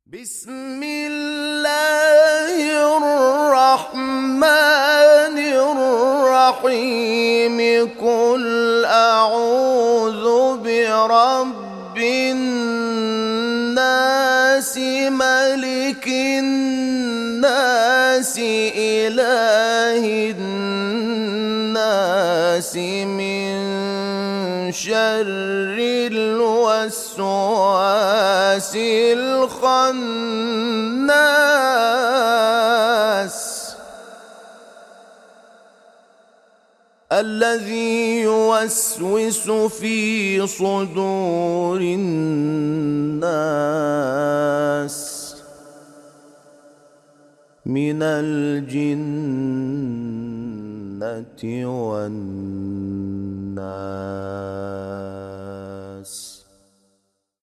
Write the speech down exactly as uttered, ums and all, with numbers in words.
بسم الله الرحمن الرحيم قل أعوذ برب الناس ملك الناس إله الناس من شر الوسواس الخناس الذي يوسوس في صدور الناس من الجنة والناس.